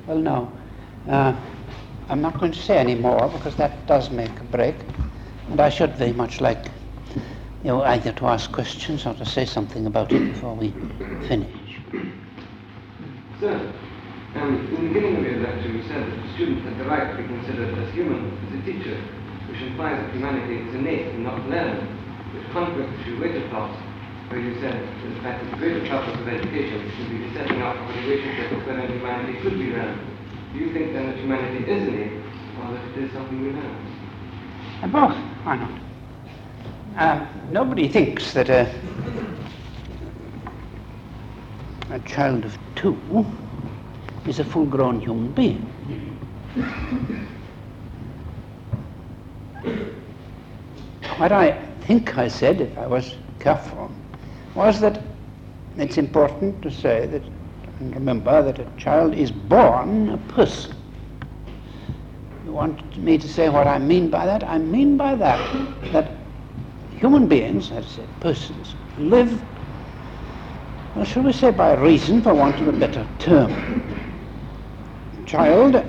Well, no. I'm not going to say any more because that does make a break. And I should very much like either to ask questions or to say something about it before we finish. Sir, in the beginning of your lecture you said that the student had the right to be considered as human as a teacher, which implies that humanity is innate and not learned, which contradicts your later thoughts, where you said that the fact that the greater purpose of education should be the setting up of a relationship wherein humanity could be learned. Do you think then that humanity is innate, or that it is something we learn? Both, why not? Nobody thinks that a child of 2 is a full-grown human being. What I think I said, if I was careful, was that it's important to say that, and remember that a child is born a person. You want me to say what I mean by that? I mean by that human beings, as I said, persons, live, well, shall we say by reason, for want of a better term. A child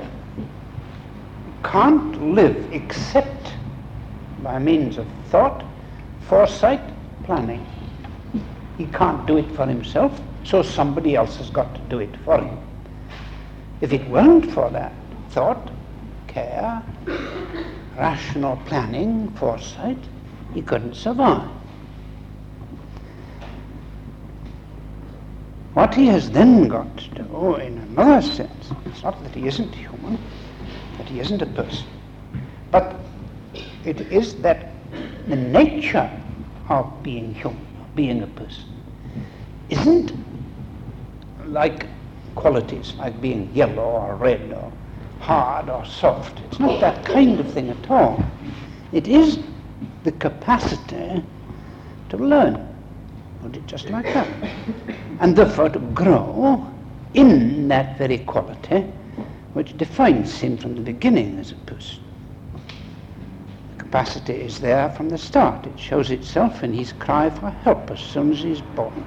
can't live except by means of thought, foresight, planning. He can't do it for himself, so somebody else has got to do it for him. If it weren't for that thought, care, rational planning, foresight, he couldn't survive. What he has then got to do, in another sense, it's not that he isn't human, that he isn't a person, but it is that the nature of being human, of being a person, isn't like qualities like being yellow or red or hard or soft. It's not that kind of thing at all. It is the capacity to learn, put it just like that, and therefore to grow in that very quality which defines him from the beginning as a person. The capacity is there from the start. It shows itself in his cry for help as soon as he's born.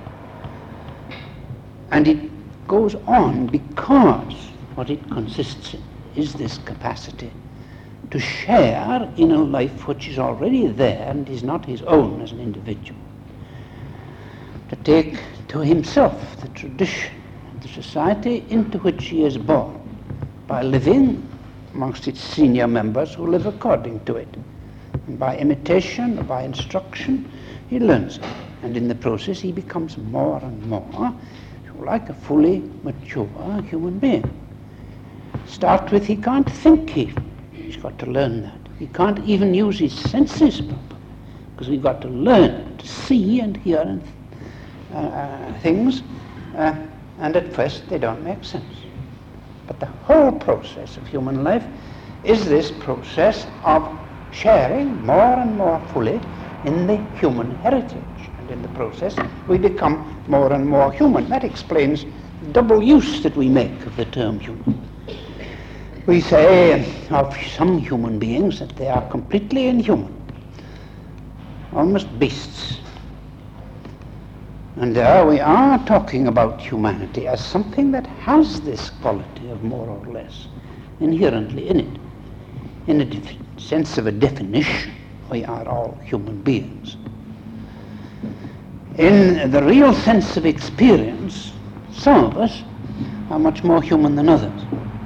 And it goes on because what it consists in is this capacity to share in a life which is already there and is not his own as an individual. To take to himself the tradition of the society into which he is born by living amongst its senior members who live according to it. And by imitation or by instruction, he learns it. And in the process, he becomes more and more like a fully mature human being. Start with, he can't think even. He's got to learn that. He can't even use his senses properly, because we've got to learn to see and hear and things, and at first they don't make sense. But the whole process of human life is this process of sharing more and more fully in the human heritage. And in the process, we become more and more human. That explains the double use that we make of the term human. We say of some human beings that they are completely inhuman, almost beasts. And there we are talking about humanity as something that has this quality of more or less inherently in it. In a sense of a definition, we are all human beings. In the real sense of experience, some of us are much more human than others.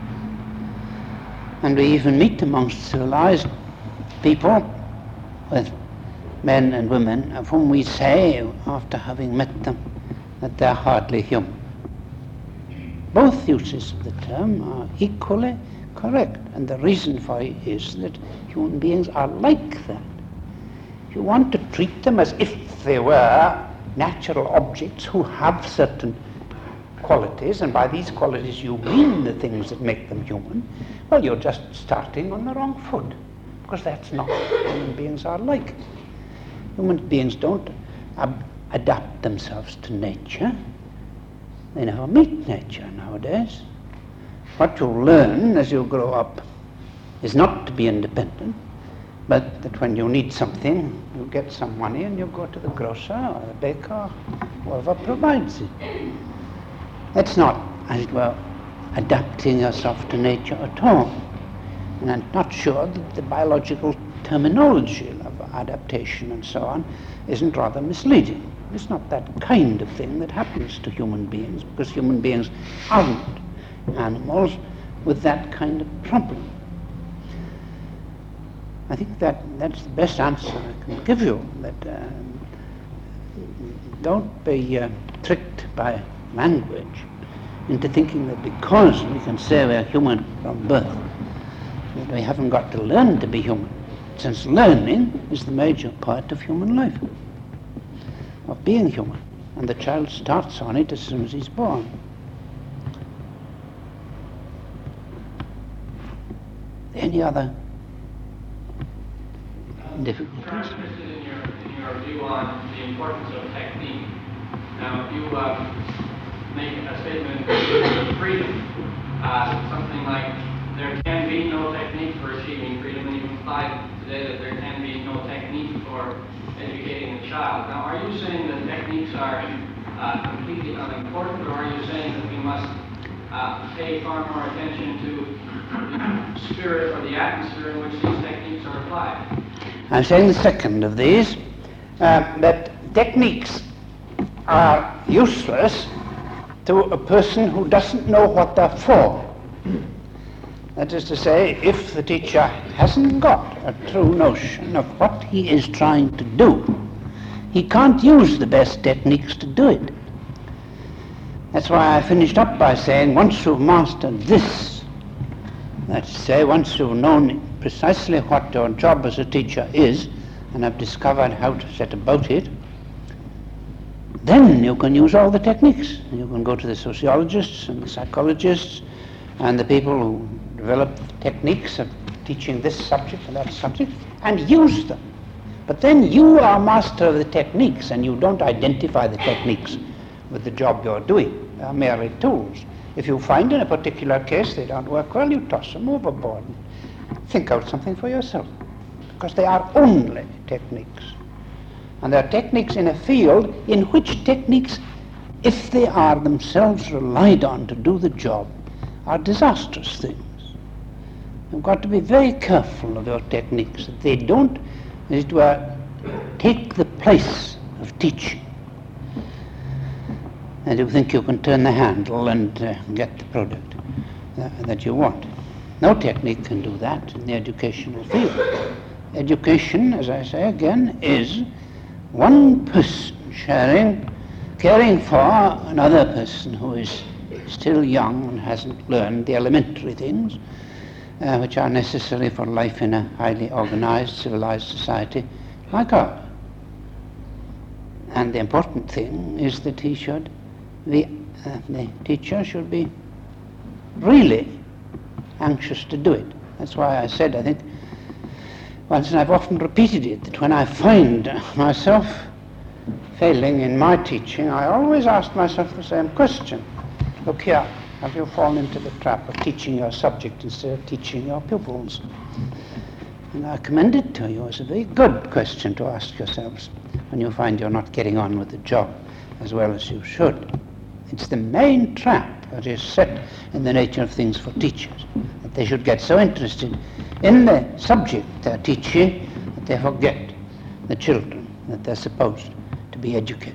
And we even meet amongst civilized people with men and women of whom we say, after having met them, that they're hardly human. Both uses of the term are equally correct, and the reason for it is that human beings are like that. You want to treat them as if they were natural objects who have certain qualities, and by these qualities you mean the things that make them human, well, you're just starting on the wrong foot, because that's not what human beings are like. Human beings don't adapt themselves to nature. They never meet nature nowadays. What you learn as you grow up is not to be independent, but that when you need something, you get some money and you go to the grocer or the baker, whoever provides it. It's not, as it were, adapting yourself to nature at all. And I'm not sure that the biological terminology of adaptation and so on isn't rather misleading. It's not that kind of thing that happens to human beings, because human beings aren't animals with that kind of problem. I think that's the best answer I can give you, that don't be tricked by language into thinking that because we can say we're human from birth, that we haven't got to learn to be human, since learning is the major part of human life, of being human, and the child starts on it as soon as he's born. Any other difficulties? I'm interested in your view on the importance of technique. Now, if you make a statement of freedom, something like there can be no technique for achieving freedom, and you implied today that there can be no technique for educating a child. Now, are you saying that techniques are completely unimportant, or are you saying that we must pay far more attention to the spirit or the atmosphere in which these techniques are applied? I'm saying the second of these, that techniques are useless to a person who doesn't know what they're for. That is to say, if the teacher hasn't got a true notion of what he is trying to do, he can't use the best techniques to do it. That's why I finished up by saying, once you've mastered this, that's to say, once you've known precisely what your job as a teacher is, and have discovered how to set about it, then you can use all the techniques. You can go to the sociologists and the psychologists and the people who develop techniques of teaching this subject and that subject, and use them. But then you are master of the techniques, and you don't identify the techniques with the job you're doing. They are merely tools. If you find in a particular case they don't work well, you toss them overboard and think out something for yourself, because they are only techniques. And they are techniques in a field in which techniques, if they are themselves relied on to do the job, are disastrous things. You've got to be very careful of your techniques, that they don't, as it were, take the place of teaching. And you think you can turn the handle and get the product that you want. No technique can do that in the educational field. Education, as I say again, is one person caring for another person who is still young and hasn't learned the elementary things which are necessary for life in a highly organized, civilized society like ours. And the important thing is that the teacher should be really anxious to do it. That's why I said, I think, once, and I've often repeated it, that when I find myself failing in my teaching, I always ask myself the same question. Look here, have you fallen into the trap of teaching your subject instead of teaching your pupils? And I commend it to you as a very good question to ask yourselves when you find you're not getting on with the job as well as you should. It's the main trap that is set in the nature of things for teachers, that they should get so interested in the subject they're teaching that they forget the children that they're supposed to be educated.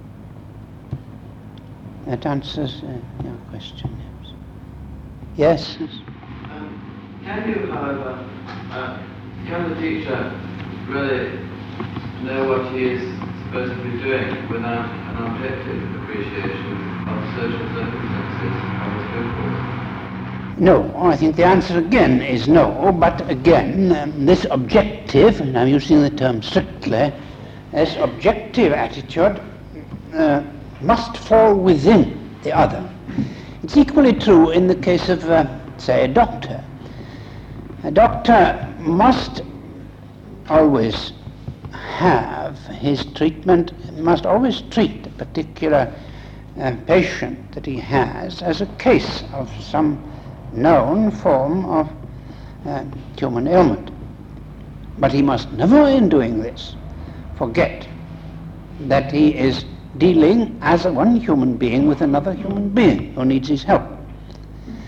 That answers your question. Yes? Can you, however, can the teacher really know what he is supposed to be doing without an objective appreciation of social circumstances of his pupils? No, I think the answer again is no, but again, this objective, and I'm using the term strictly, this objective attitude must fall within the other. It's equally true in the case of, say, a doctor. A doctor must always have his treatment, must always treat a particular patient that he has as a case of some known form of human ailment. But he must never, in doing this, forget that he is dealing as one human being with another human being who needs his help.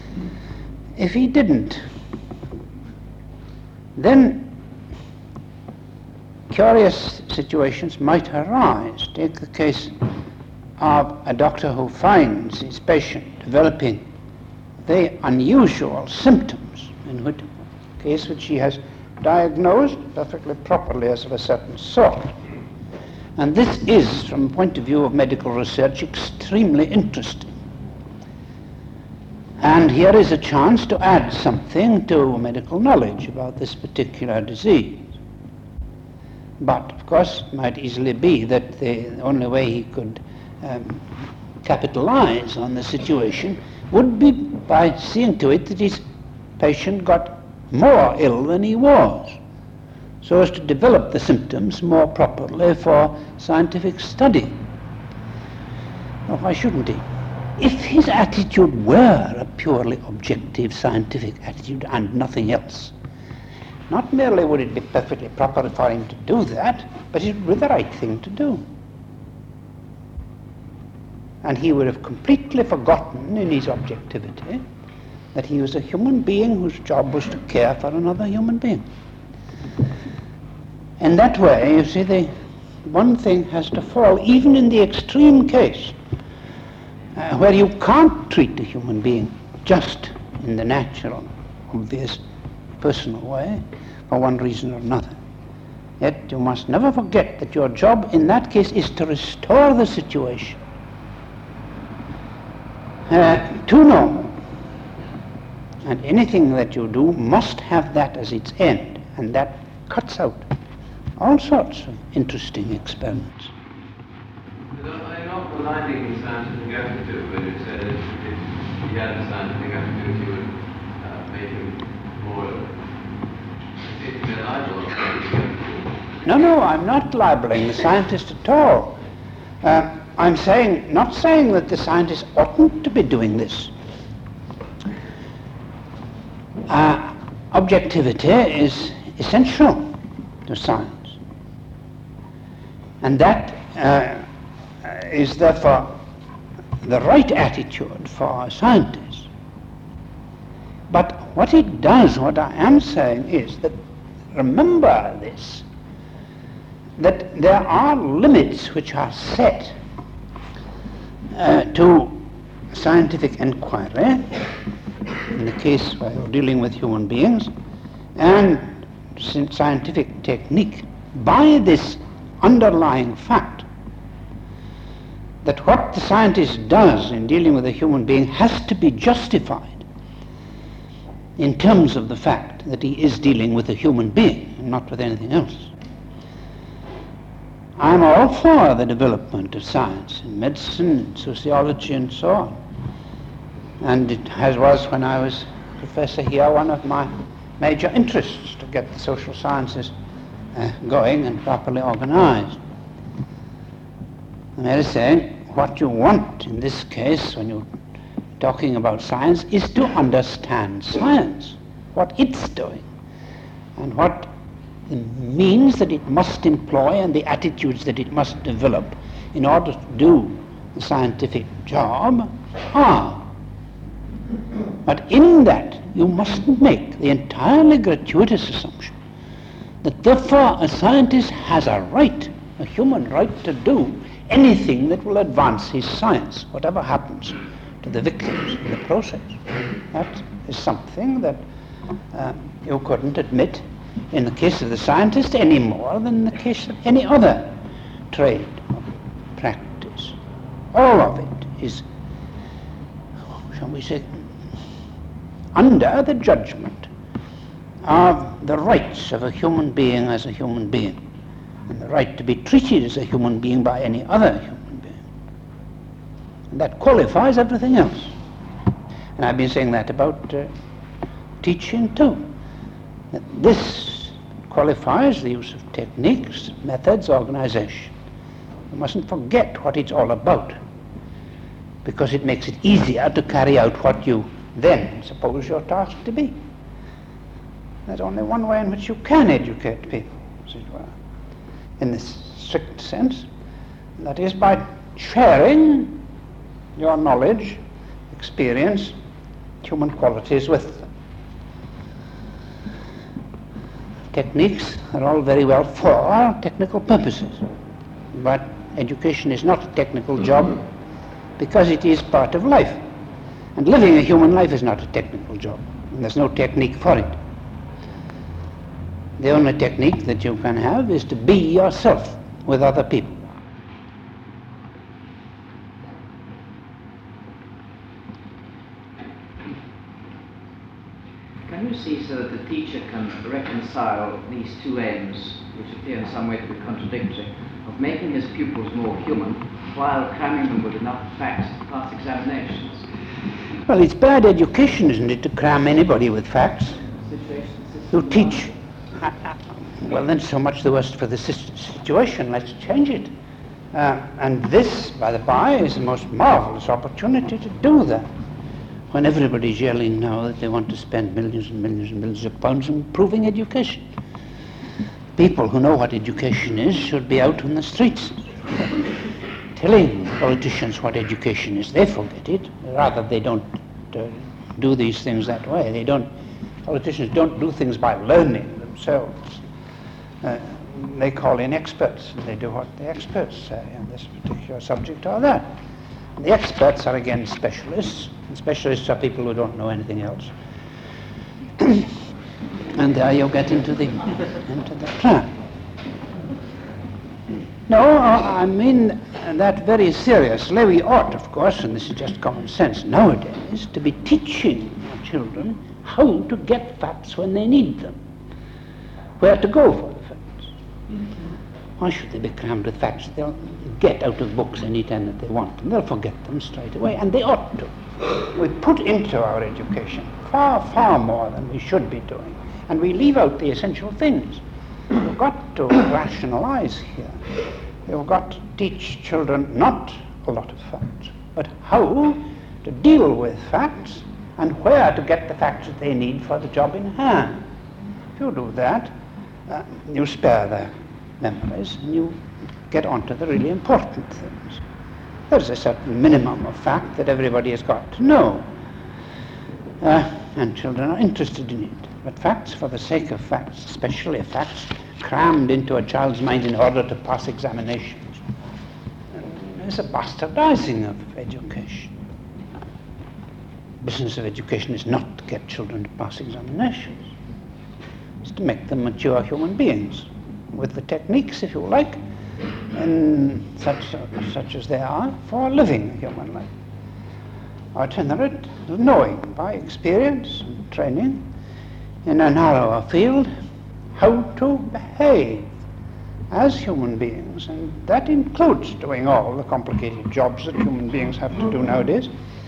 If he didn't, then curious situations might arise. Take the case of a doctor who finds his patient developing very unusual symptoms, in which case which he has diagnosed perfectly properly as of a certain sort. And this is, from the point of view of medical research, extremely interesting. And here is a chance to add something to medical knowledge about this particular disease. But, of course, it might easily be that the only way he could capitalize on the situation would be by seeing to it that his patient got more ill than he was, so as to develop the symptoms more properly for scientific study. Well, why shouldn't he? If his attitude were a purely objective scientific attitude and nothing else, not merely would it be perfectly proper for him to do that, but it would be the right thing to do. And he would have completely forgotten in his objectivity that he was a human being whose job was to care for another human being. In that way, you see, the one thing has to fall, even in the extreme case, where you can't treat a human being just in the natural, obvious, personal way, for one reason or another. Yet you must never forget that your job in that case is to restore the situation to normal. And anything that you do must have that as its end, and that cuts out all sorts of interesting experiments. I'm not relying on scientific attitude when you said if he had a scientific attitude, you would make him more liable. No, I'm not libeling the scientist at all. I'm not saying that the scientist oughtn't to be doing this. Objectivity is essential to science. And that is therefore the right attitude for a scientist. But what it does, what I am saying is that, remember this, that there are limits which are set to scientific inquiry, in the case where you're dealing with human beings, and scientific technique, by this underlying fact that what the scientist does in dealing with a human being has to be justified in terms of the fact that he is dealing with a human being and not with anything else. I'm all for the development of science in medicine, in sociology, and so on. And it was, when I was professor here, one of my major interests to get the social sciences going and properly organized. I'm merely saying what you want in this case when you're talking about science is to understand science, what it's doing, and what the means that it must employ and the attitudes that it must develop in order to do the scientific job are. But in that, you mustn't make the entirely gratuitous assumption that therefore a scientist has a right, a human right, to do anything that will advance his science, whatever happens to the victims in the process. That is something that you couldn't admit in the case of the scientist any more than in the case of any other trade or practice. All of it is, shall we say, under the judgment of the rights of a human being as a human being, and the right to be treated as a human being by any other human being. And that qualifies everything else. And I've been saying that about teaching too. That this qualifies the use of techniques, methods, organization. You mustn't forget what it's all about, because it makes it easier to carry out what you then suppose your task to be. There's only one way in which you can educate people, as it were, in this strict sense, and that is by sharing your knowledge, experience, human qualities with them. techniques are all very well for technical purposes, but education is not a technical job because it is part of life. And living a human life is not a technical job, and there's no technique for it. The only technique that you can have is to be yourself with other people. Can you see so that the teacher can reconcile these two aims, which appear in some way to be contradictory, of making his pupils more human while cramming them with enough facts to pass examinations? Well, it's bad education, isn't it, to cram anybody with facts? You teach. Well, then so much the worse for the situation. Let's change it. And this, by the by, is the most marvelous opportunity to do that. When everybody's yelling now that they want to spend millions and millions and millions of pounds improving education. People who know what education is should be out on the streets telling politicians what education is. They forget it. Rather, they don't do these things that way. Politicians don't do things by learning themselves. They call in experts, and they do what the experts say on this particular subject or that. And the experts are again specialists, and specialists are people who don't know anything else. And there you get into the trap. No, I mean that very seriously. We ought, of course, and this is just common sense nowadays, to be teaching our children how to get facts when they need them, where to go for the facts. Why should they be crammed with facts that they'll get out of books any time that they want, and they'll forget them straight away, and they ought to. We put into our education far, far more than we should be doing, and we leave out the essential things. You've got to rationalize here. You've got to teach children not a lot of facts, but how to deal with facts and where to get the facts that they need for the job in hand. If you do that, you spare their memories and you get on to the really important things. There's a certain minimum of fact that everybody has got to know, and children are interested in it. But facts for the sake of facts, especially facts crammed into a child's mind in order to pass examinations, is a bastardizing of education. The business of education is not to get children to pass examinations. It's to make them mature human beings with the techniques, if you like, and such as they are for living a human life. Or at any rate, knowing by experience and training in a narrower field how to behave as human beings, and that includes doing all the complicated jobs that human beings have to do nowadays.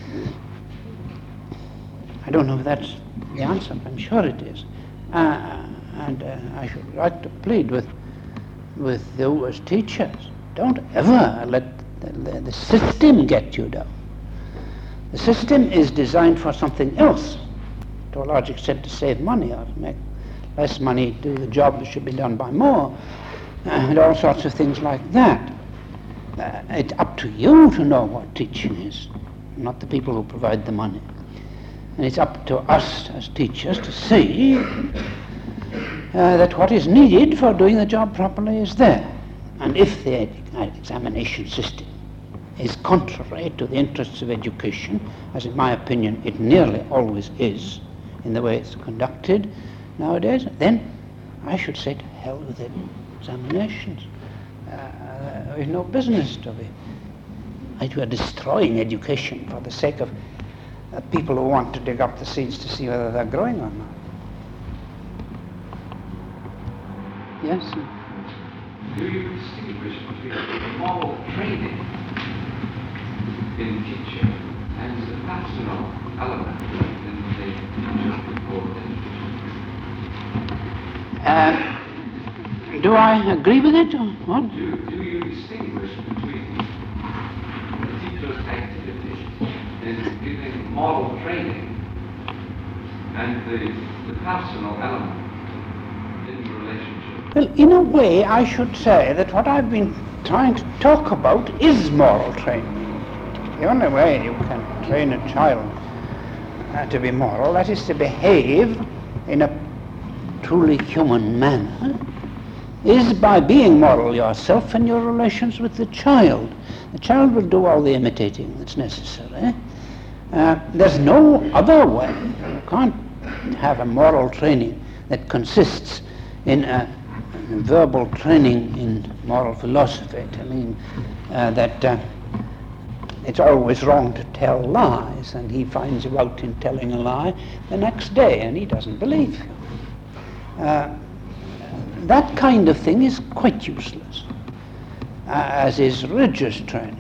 I don't know if that's the answer, I'm sure it is. And I should like to plead with you as teachers, don't ever let the system get you down. The system is designed for something else, to a large extent to save money or to make less money do the job that should be done by more, and all sorts of things like that. It's up to you to know what teaching is, not the people who provide the money. And it's up to us as teachers to see that what is needed for doing the job properly is there. And if the examination system is contrary to the interests of education, as in my opinion it nearly always is in the way it's conducted nowadays, then I should say to hell with it, examinations. We've no business to be. We are destroying education for the sake of people who want to dig up the seeds to see whether they're growing or not. Yes? Do you distinguish between moral training in teaching and the personal element in the teacher's report education? Do I agree with it or what? Do you distinguish between the teacher's activity in giving moral training and the personal element in the relationship? Well, in a way, I should say that what I've been trying to talk about is moral training. The only way you can train a child to be moral, that is to behave in a truly human manner is by being moral yourself in your relations with the child. The child will do all the imitating that's necessary. There's no other way. You can't have a moral training that consists in a verbal training in moral philosophy. I mean, that it's always wrong to tell lies, and he finds you out in telling a lie the next day, and he doesn't believe you. That kind of thing is quite useless, as is religious training.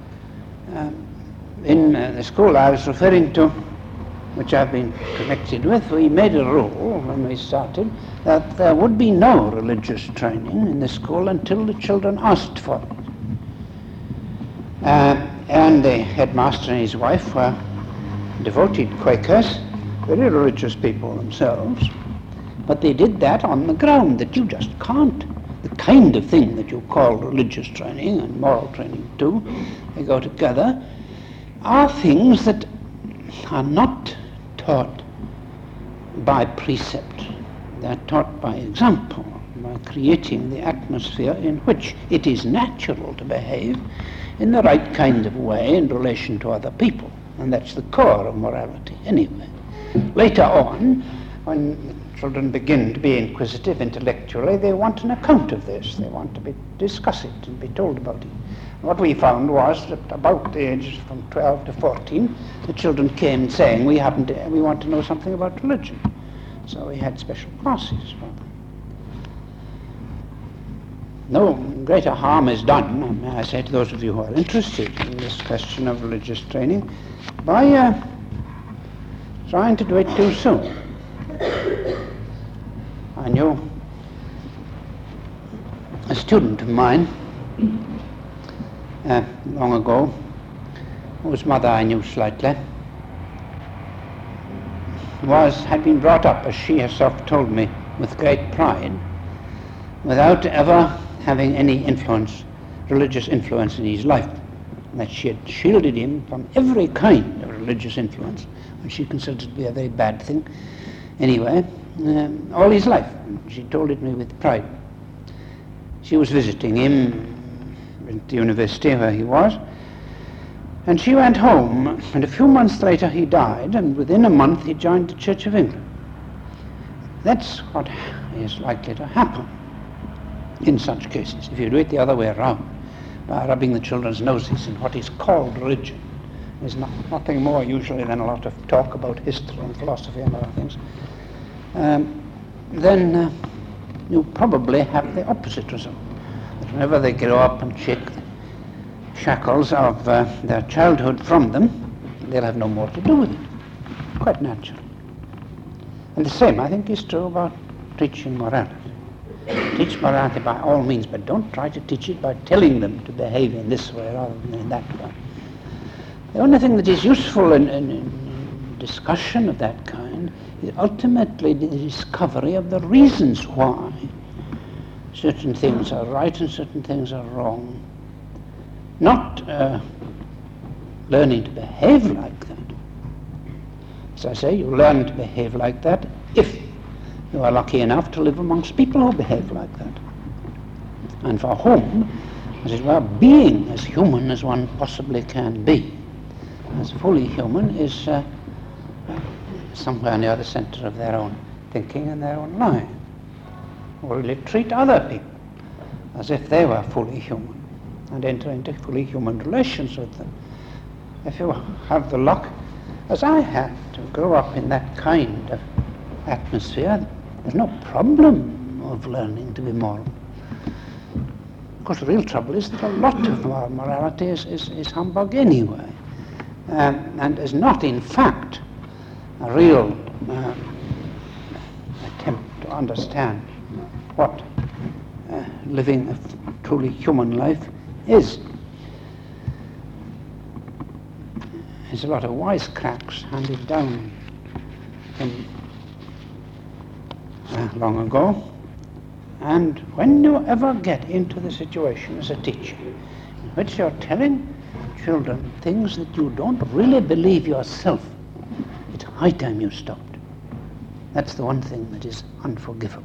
In the school I was referring to, which I've been connected with, we made a rule when we started that there would be no religious training in the school until the children asked for it. And the headmaster and his wife were devoted Quakers, very religious people themselves, but they did that on the ground that you just can't. The kind of thing that you call religious training and moral training too, they go together, are things that are not taught by precept. They're taught by example, by creating the atmosphere in which it is natural to behave in the right kind of way in relation to other people. And that's the core of morality anyway. Later on, when children begin to be inquisitive intellectually, they want an account of this. They want to discuss it and be told about it. What we found was that about the ages from 12 to 14, the children came saying, we want to know something about religion. So we had special classes for them. No greater harm is done, may I say to those of you who are interested in this question of religious training, by trying to do it too soon. I knew a student of mine long ago, whose mother I knew slightly, had been brought up, as she herself told me, with great pride, without ever having any religious influence in his life, and that she had shielded him from every kind of religious influence, which she considered to be a very bad thing anyway, all his life. She told it me with pride. She was visiting him at the university where he was, and she went home, and a few months later he died, and within a month he joined the Church of England. That's what is likely to happen in such cases, if you do it the other way around, by rubbing the children's noses in what is called religion. There's nothing more usually than a lot of talk about history and philosophy and other things. Then you probably have the opposite result. That whenever they grow up and shake the shackles of their childhood from them, they'll have no more to do with it. Quite natural. And the same, I think, is true about teaching morality. Teach morality by all means, but don't try to teach it by telling them to behave in this way rather than in that way. The only thing that is useful in discussion of that kind is ultimately the discovery of the reasons why certain things are right and certain things are wrong. Not learning to behave like that. As I say, you learn to behave like that if you are lucky enough to live amongst people who behave like that, and for whom, as it were, being as human as one possibly can be, as fully human, is somewhere near the center of their own thinking and their own life. Really treat other people as if they were fully human and enter into fully human relations with them. If you have the luck, as I had, to grow up in that kind of atmosphere, there's no problem of learning to be moral. Of course, the real trouble is that a lot of our morality is humbug anyway, and is not, in fact, a real attempt to understand what living a truly human life is. There's a lot of wisecracks handed down from long ago, and when you ever get into the situation as a teacher in which you're telling children things that you don't really believe yourself, it's high time you stopped. That's the one thing that is unforgivable.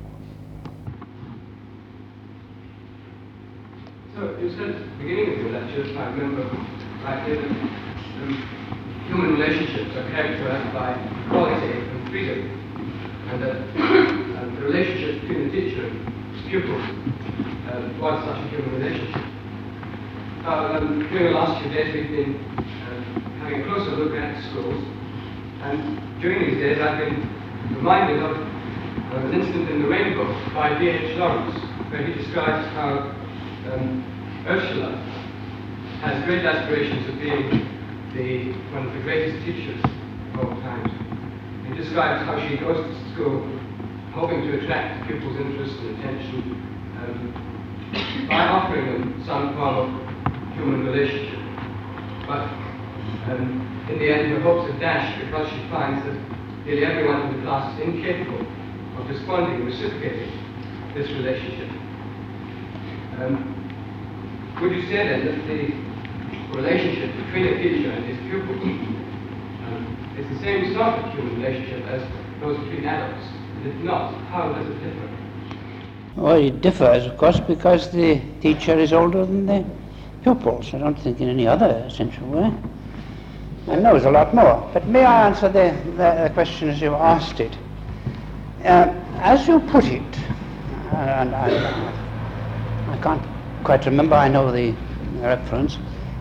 So you said at the beginning of your lecture, if I remember rightly, that human relationships are characterized by equality and freedom, and that the relationship between the teacher and his pupil was such a human relationship. During the last few days we've been having a closer look at schools, and during these days I've been reminded of an incident in The Rainbow by D.H. Lawrence, where he describes how Ursula has great aspirations of being one of the greatest teachers of all time. He describes how she goes to school hoping to attract pupils' interest and attention by offering them some form of human relationship. But in the end her hopes are dashed because she finds that nearly everyone in the class is incapable of responding and reciprocating this relationship. Would you say then that the relationship between a teacher and his pupil is the same sort of human relationship as those between adults? And if not, how does it differ? Well, it differs, of course, because the teacher is older than the pupils. I don't think in any other essential way. And knows a lot more. But may I answer the question as you asked it? As you put it, and I can't quite remember, I know the reference.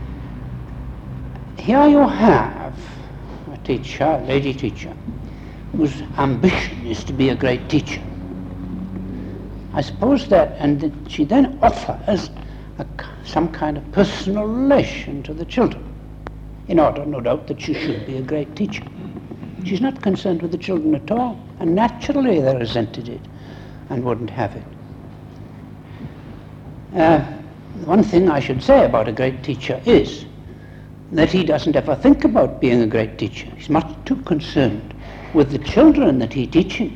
Here you have a teacher, a lady teacher, whose ambition is to be a great teacher. I suppose that, and she then offers some kind of personal relation to the children, in order, no doubt, that she should be a great teacher. She's not concerned with the children at all, and naturally they resented it and wouldn't have it. One thing I should say about a great teacher is that he doesn't ever think about being a great teacher. He's much too concerned with the children that he teaches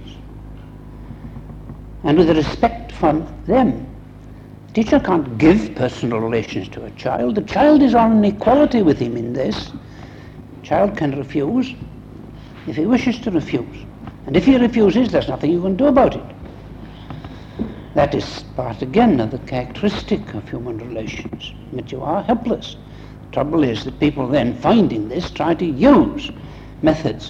and with the respect for them. The teacher can't give personal relations to a child. The child is on an equality with him in this. The child can refuse if he wishes to refuse. And if he refuses, there's nothing you can do about it. That is part again of the characteristic of human relations, that you are helpless. The trouble is that people then, finding this, try to use methods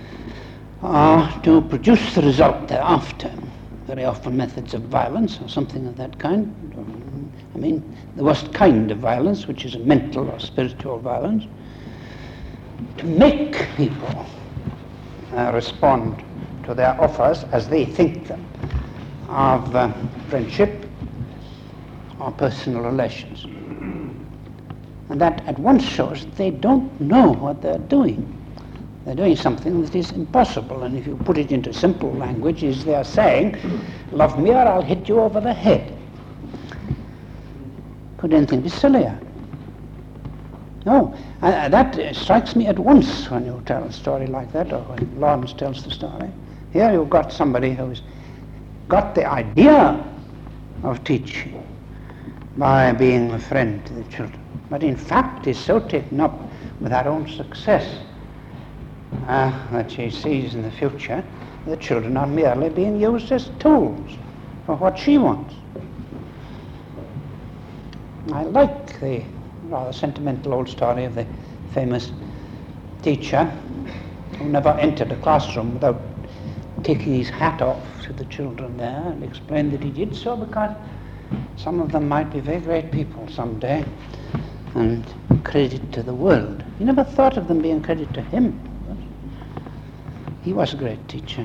to produce the result they're after. Very often methods of violence or something of that kind. I mean, the worst kind of violence, which is a mental or spiritual violence, to make people respond to their offers as they think them of friendship or personal relations. And that at once shows that they don't know what they're doing. They're doing something that is impossible, and if you put it into simple language, is they are saying, love me or I'll hit you over the head. Could anything be sillier? No, that strikes me at once when you tell a story like that, or when Lawrence tells the story. Here you've got somebody who's got the idea of teaching by being a friend to the children, but in fact is so taken up with her own success that she sees in the future the children are merely being used as tools for what she wants. I like the rather sentimental old story of the famous teacher who never entered a classroom without taking his hat off to the children there and explained that he did so because some of them might be very great people someday and credit to the world. He never thought of them being credit to him. He was a great teacher.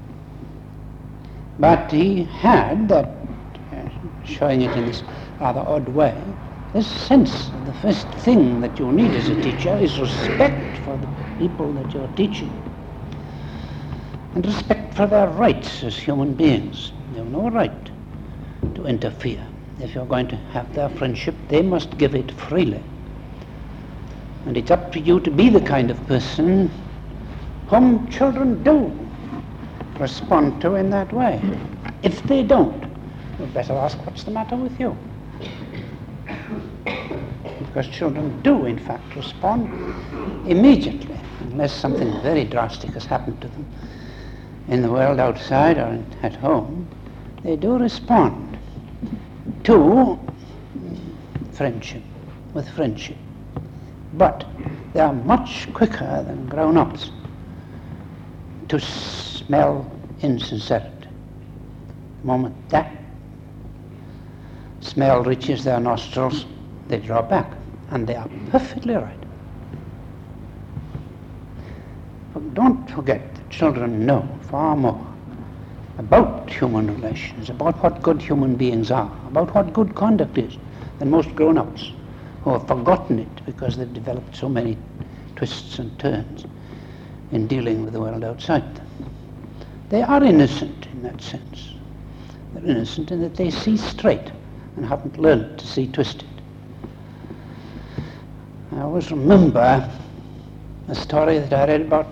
But he had that, showing it in this rather odd way, this sense of the first thing that you need as a teacher is respect for the people that you're teaching. And respect for their rights as human beings. They have no right to interfere. If you're going to have their friendship, they must give it freely. And it's up to you to be the kind of person whom children do respond to in that way. If they don't, you'd better ask what's the matter with you. Because children do, in fact, respond immediately, unless something very drastic has happened to them. in the world outside or at home, they do respond to friendship, with friendship. But they are much quicker than grown-ups to smell insincerity. The moment that smell reaches their nostrils, they draw back, and they are perfectly right. But don't forget that children know far more about human relations, about what good human beings are, about what good conduct is, than most grown-ups who have forgotten it because they've developed so many twists and turns in dealing with the world outside them. They are innocent in that sense. They're innocent in that they see straight and haven't learned to see twisted. I always remember a story that I read about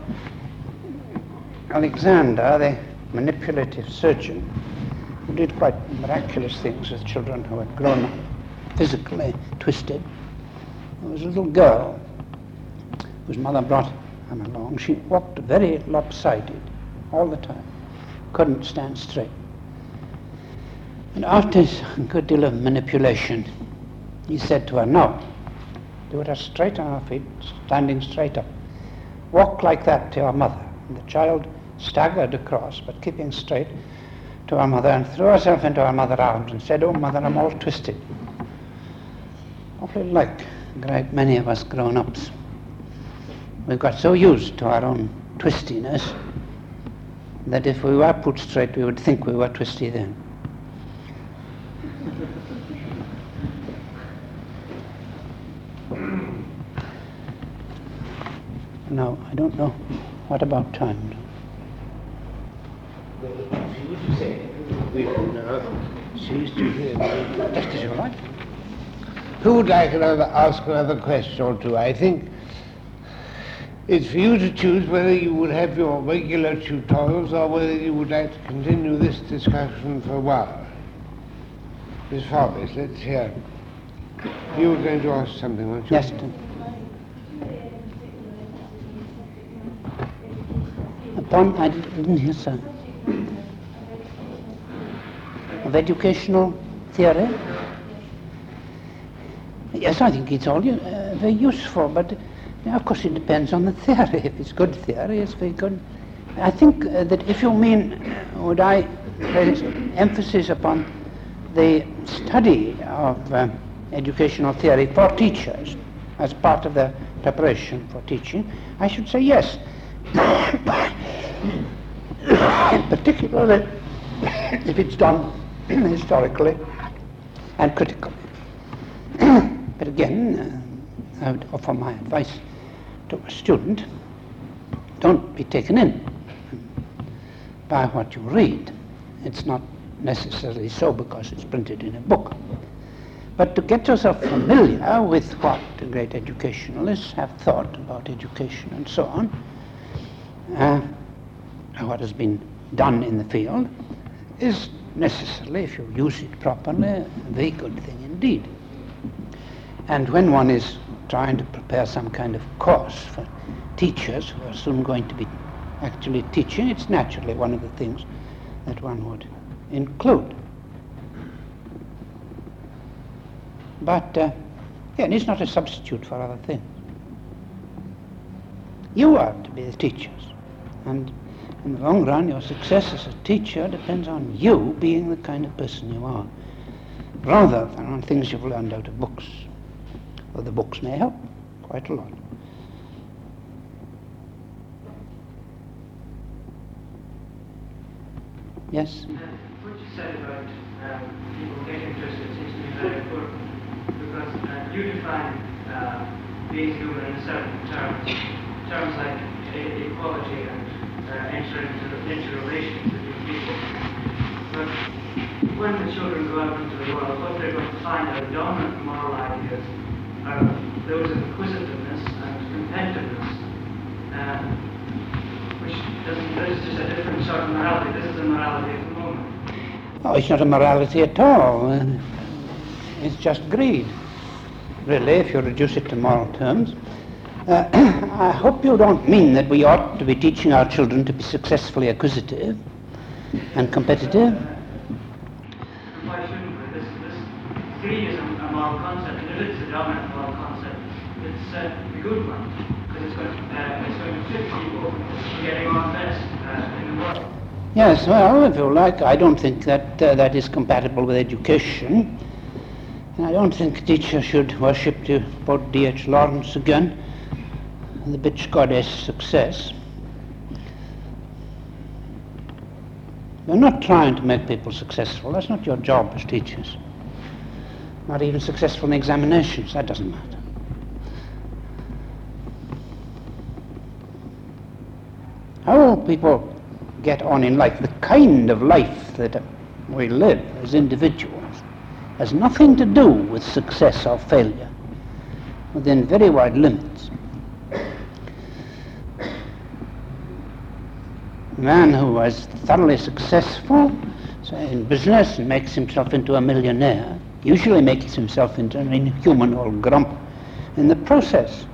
Alexander, the manipulative surgeon, who did quite miraculous things with children who had grown up physically twisted. There was a little girl whose mother brought him along. She walked very lopsided all the time, couldn't stand straight. And after a good deal of manipulation, he said to her, "Now, do it straight on her feet, standing straight up. Walk like that to your mother." And the child staggered across, but keeping straight, to her mother, and threw herself into her mother's arms and said, "Oh, mother, I'm all twisted." Awfully like a great many of us grown-ups. We've got so used to our own twistiness that if we were put straight, we would think we were twisty then. Now, I don't know. What about time? Well, if you would say, we can now cease to hear. Just as you like. Who would like to ask another question or two? I think it's for you to choose whether you would have your regular tutorials or whether you would like to continue this discussion for a while. Miss Forbes, let's hear. You were going to ask something, weren't you? Yes. Upon, I didn't hear, sir. Of educational theory? Yes, I think it's all very useful, but of course it depends on the theory. If it's good theory, it's very good. I think that if you mean, would I place emphasis upon the study of educational theory for teachers as part of their preparation for teaching, I should say yes. Particularly if it's done historically and critically. But again, I would offer my advice to a student: don't be taken in by what you read. It's not necessarily so because it's printed in a book. But to get yourself familiar with what the great educationalists have thought about education and so on, what has been done in the field, is necessarily, if you use it properly, a very good thing indeed. And when one is trying to prepare some kind of course for teachers who are soon going to be actually teaching, it's naturally one of the things that one would include. But again, it's not a substitute for other things. You are to be the teachers, and in the long run your success as a teacher depends on you being the kind of person you are, rather than on things you've learned out of books. Well, the books may help quite a lot. Yes? What you said about people getting interested seems to be very important, because you define being human in certain terms like equality and entering into relations with people. But when the children go out into the world, what they're going to find are dominant moral ideas are those of inquisitiveness and competitiveness, which this is just a different sort of morality. This is a morality at the moment. Oh, it's not a morality at all. It's just greed, really, if you reduce it to moral terms. I hope you don't mean that we ought to be teaching our children to be successfully acquisitive and competitive. Why shouldn't we? This greed is a moral concept, and it is a dominant moral concept. It's a good one, because it's going to fit people from getting on best in the world. Yes, well, if you like, I don't think that that is compatible with education. And I don't think a teacher should worship, to quote D.H. Lawrence again, the bitch goddess success. You're not trying to make people successful. That's not your job as teachers. Not even successful in examinations. That doesn't matter. How will people get on in life? The kind of life that we live as individuals has nothing to do with success or failure, within very wide limits. A man who is thoroughly successful, say, in business and makes himself into a millionaire usually makes himself into an inhuman old grump in the process.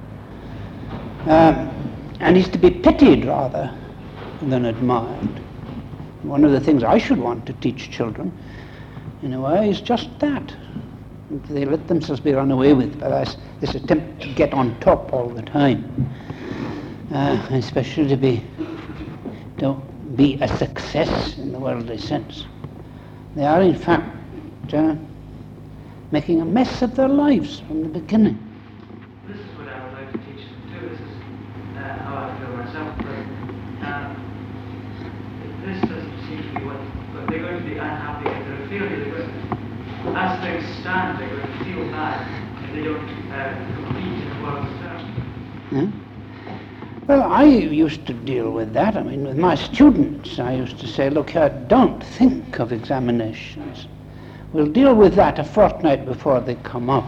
And he's to be pitied rather than admired. One of the things I should want to teach children, in a way, is just that. If they let themselves be run away with by this attempt to get on top all the time, especially to be a success in the worldly sense. They are, in fact, making a mess of their lives from the beginning. This is what I would like to teach them too. This is how I feel myself. But this doesn't seem to be what they're going to be unhappy if they're feeling. As things stand, they're going to feel bad if they don't compete in the world's terms. Yeah? Well, I used to deal with that. I mean, with my students, I used to say, look here, don't think of examinations. We'll deal with that a fortnight before they come up.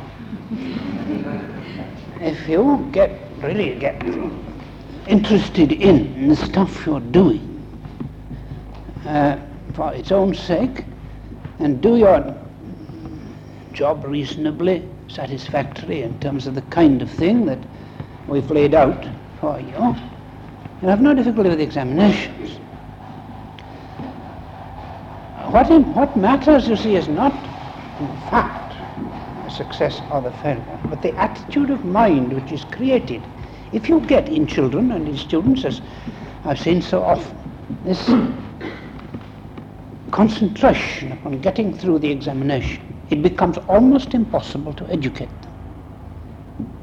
If you really get interested in the stuff you're doing for its own sake, and do your job reasonably satisfactory in terms of the kind of thing that we've laid out for you, you'll have no difficulty with the examinations. What matters, you see, is not, in fact, the success or the failure, but the attitude of mind which is created. If you get in children and in students, as I've seen so often, this concentration upon getting through the examination, it becomes almost impossible to educate them.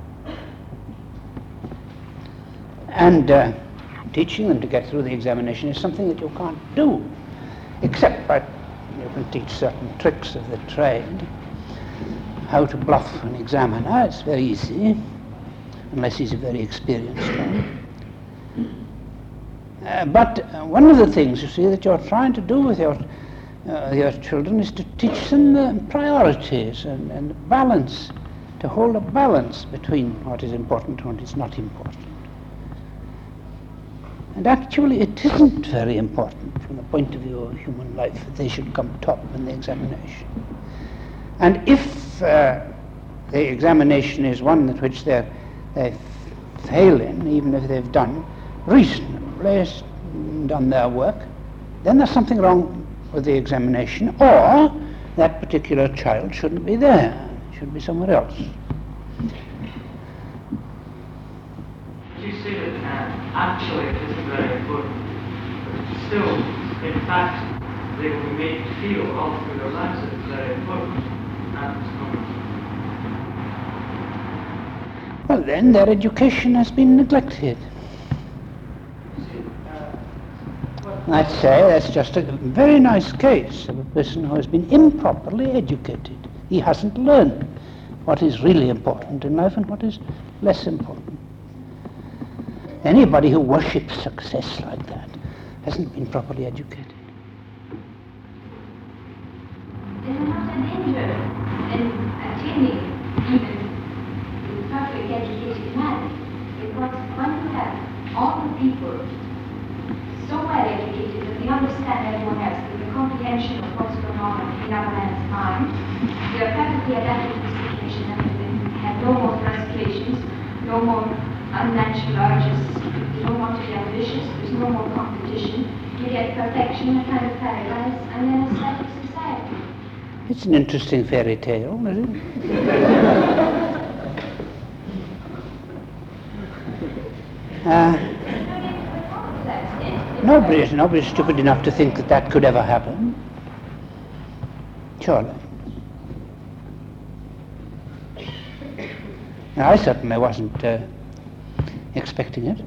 And teaching them to get through the examination is something that you can't do, except by you can teach certain tricks of the trade, how to bluff an examiner. It's very easy, unless he's a very experienced one. But one of the things, you see, that you're trying to do with your children is to teach them priorities and balance, to hold a balance between what is important and what is not important. And actually it isn't very important from the point of view of human life that they should come top in the examination. And if the examination is one at which they fail in, even if they've done reasonably done their work, then there's something wrong with the examination, or that particular child shouldn't be there, should be somewhere else. You say that actually it isn't very important, but still, in fact, they will be made to feel all through their lives that it's very important at this moment. Well, then their education has been neglected. I'd say that's just a very nice case of a person who has been improperly educated. He hasn't learned what is really important in life and what is less important. Anybody who worships success like that hasn't been properly educated. There's not a danger in attaining even the perfectly educated man, because when you have all the people so well educated that they understand everyone else, that the comprehension of what's going on in other man's mind, they are perfectly adapted to the situation, and they have no more frustrations, no more unnatural urges. You don't want to be ambitious, there's no more competition. You get perfection, a kind of paradise, and then a static society. It's an interesting fairy tale, isn't it? Nobody's stupid enough to think that could ever happen. Surely. I certainly wasn't expecting it.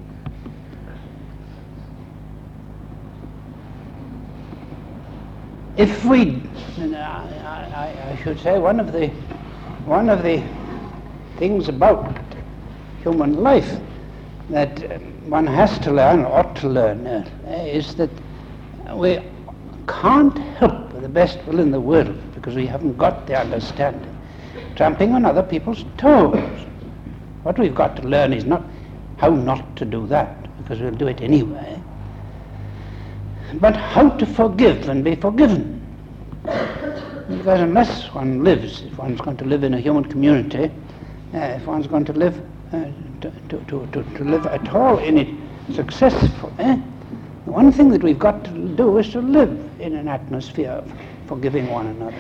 If we, I should say, one of the things about human life that one has to learn, or ought to learn, is that we can't help, with the best will in the world, because we haven't got the understanding, tramping on other people's toes. What we've got to learn is not how not to do that, because we'll do it anyway, but how to forgive and be forgiven. Because unless one lives, if one's going to live in a human community, if one's going to live to live at all in it successfully, the one thing that we've got to do is to live in an atmosphere of forgiving one another.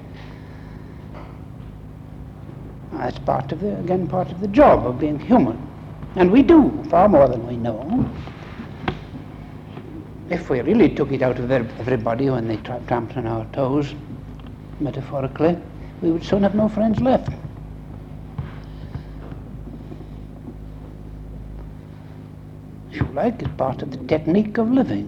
That's part of the job of being human. And we do far more than we know. If we really took it out of everybody when they tramped on our toes, metaphorically, we would soon have no friends left. If you like, it's part of the technique of living.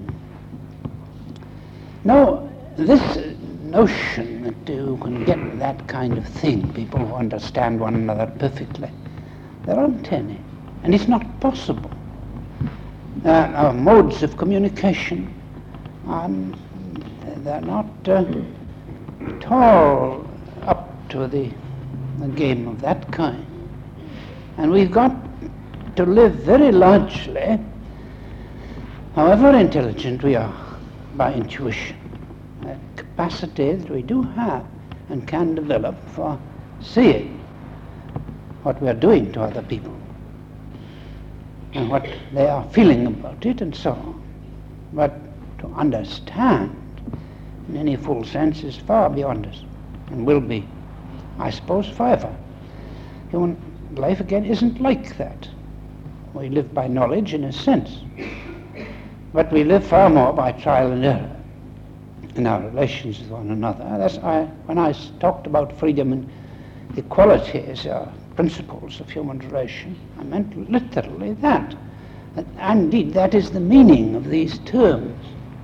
Now, this notion that you can get that kind of thing, people who understand one another perfectly, there aren't any, and it's not possible. Our modes of communication, they're not at all up to the game of that kind. And we've got to live very largely, however intelligent we are, by intuition. A capacity that we do have and can develop for seeing what we are doing to other people and what they are feeling about it and so on. But to understand in any full sense is far beyond us and will be, I suppose, forever. Human life again isn't like that. We live by knowledge in a sense, but we live far more by trial and error in our relations with one another. That's when I talked about freedom and equality as principles of human relation, I meant literally that. And indeed, that is the meaning of these terms.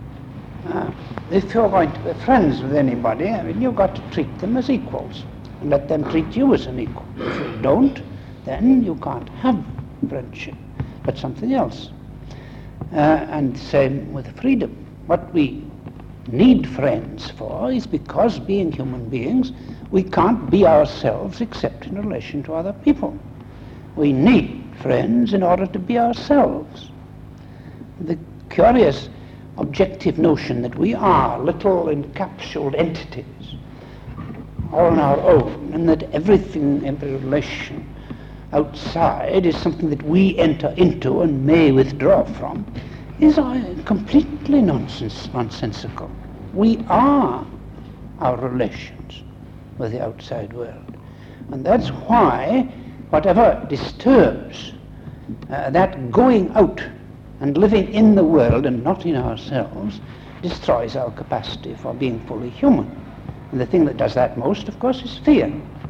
If you're going to be friends with anybody, I mean, you've got to treat them as equals and let them treat you as an equal. If you don't, then you can't have friendship, but something else. And same with freedom. What we need friends for is because, being human beings, we can't be ourselves except in relation to other people. We need friends in order to be ourselves. The curious objective notion that we are little encapsulated entities, all on our own, and that everything, every relation outside is something that we enter into and may withdraw from, is completely nonsensical. We are our relations with the outside world. And that's why whatever disturbs that going out and living in the world and not in ourselves destroys our capacity for being fully human. And the thing that does that most, of course, is fear.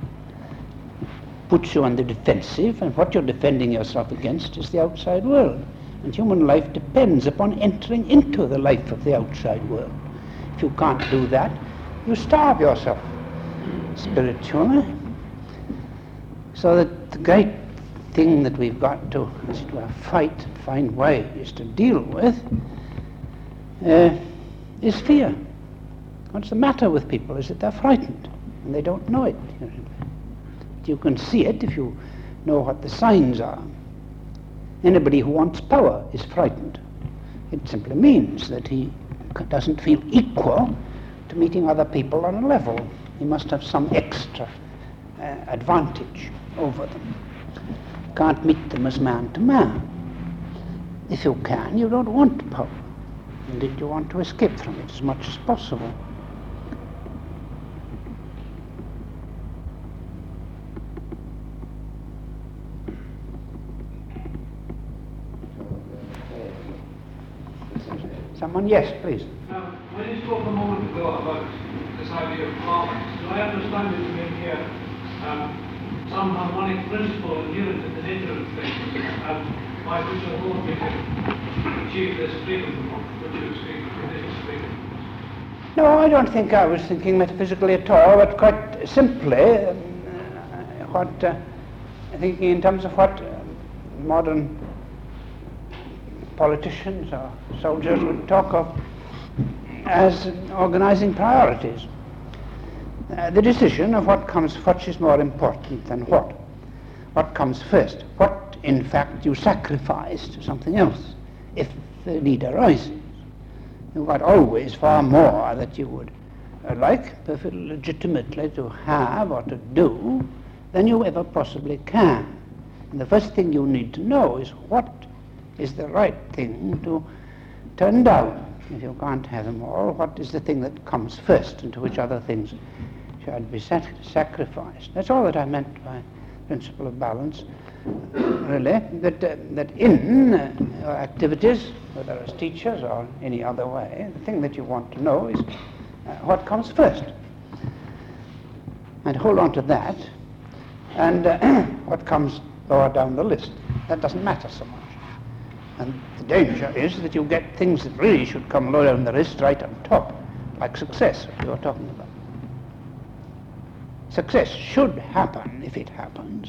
Puts you on the defensive, and what you're defending yourself against is the outside world. And human life depends upon entering into the life of the outside world. If you can't do that, you starve yourself spiritually. So that the great thing that we've got to, as it were, fight and find ways to deal with is fear. What's the matter with people is that they're frightened and they don't know it. You can see it if you know what the signs are. Anybody who wants power is frightened. It simply means that he doesn't feel equal to meeting other people on a level. He must have some extra advantage over them. can't meet them as man to man. If you can, you don't want power. Indeed, you want to escape from it as much as possible. Someone? Yes, please. When you spoke a moment ago about this idea of harmony, do I understand you to mean here some harmonic principle inherent in the nature of things, and by which alone we can achieve this freedom which you speak of, religious freedom? No, I don't think I was thinking metaphysically at all, but quite simply, thinking in terms of what modern politicians or soldiers would talk of as organizing priorities. The decision of what is more important than what comes first, what in fact you sacrifice to something else if the need arises. You've got always far more that you would like perfectly legitimately to have or to do than you ever possibly can. And the first thing you need to know is what is the right thing to turn down. If you can't have them all, what is the thing that comes first and to which other things should be sacrificed? That's all that I meant by principle of balance, really, that in activities, whether as teachers or any other way, the thing that you want to know is what comes first. And hold on to that, and what comes lower down the list, that doesn't matter so much. And the danger is that you get things that really should come low down the list right on top, like success, what you were talking about. Success should happen, if it happens,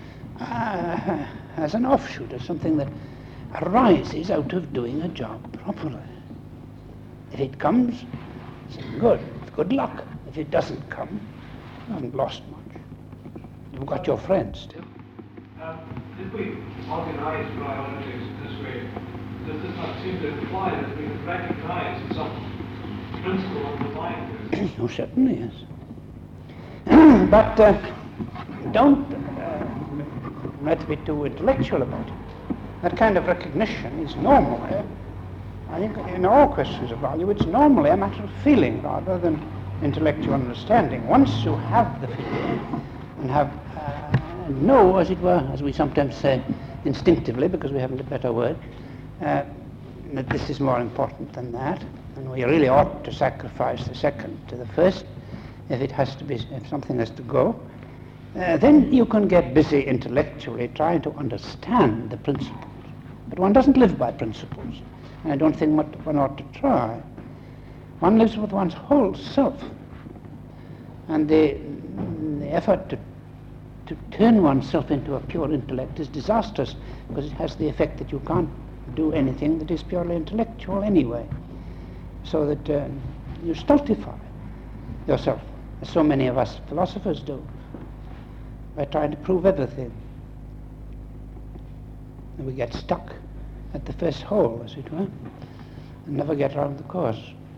as an offshoot, as something that arises out of doing a job properly. If it comes, it's good luck. If it doesn't come, you haven't lost much. You've got your friends still. If we organize priorities this way, does this not seem to imply that we recognize some principle underlying this? Oh, certainly, yes. But don't let's be too intellectual about it. That kind of recognition is normally, I think in all questions of value, it's normally a matter of feeling rather than intellectual understanding. Once you have the feeling and have know, as it were, as we sometimes say instinctively, because we haven't a better word, that this is more important than that, and we really ought to sacrifice the second to the first, if something has to go, then you can get busy intellectually trying to understand the principles. But one doesn't live by principles, and I don't think one ought to try. One lives with one's whole self, and the effort to turn oneself into a pure intellect is disastrous, because it has the effect that you can't do anything that is purely intellectual anyway, so that you stultify yourself, as so many of us philosophers do, by trying to prove everything. And we get stuck at the first hole, as it were, and never get round the course.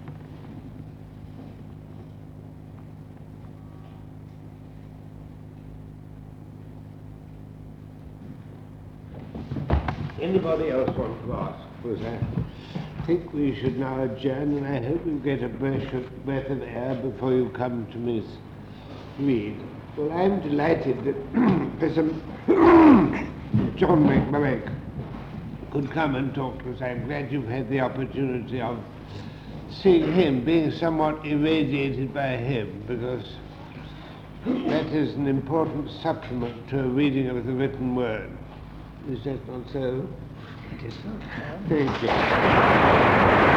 Anybody else want to ask? Because I think we should now adjourn, and I hope you get a breath of air before you come to Miss Reed. Well, I'm delighted that Professor John McMurray could come and talk to us. I'm glad you've had the opportunity of seeing him, being somewhat irradiated by him, because that is an important supplement to a reading of the written word. Is that not so? It is so. Thank you.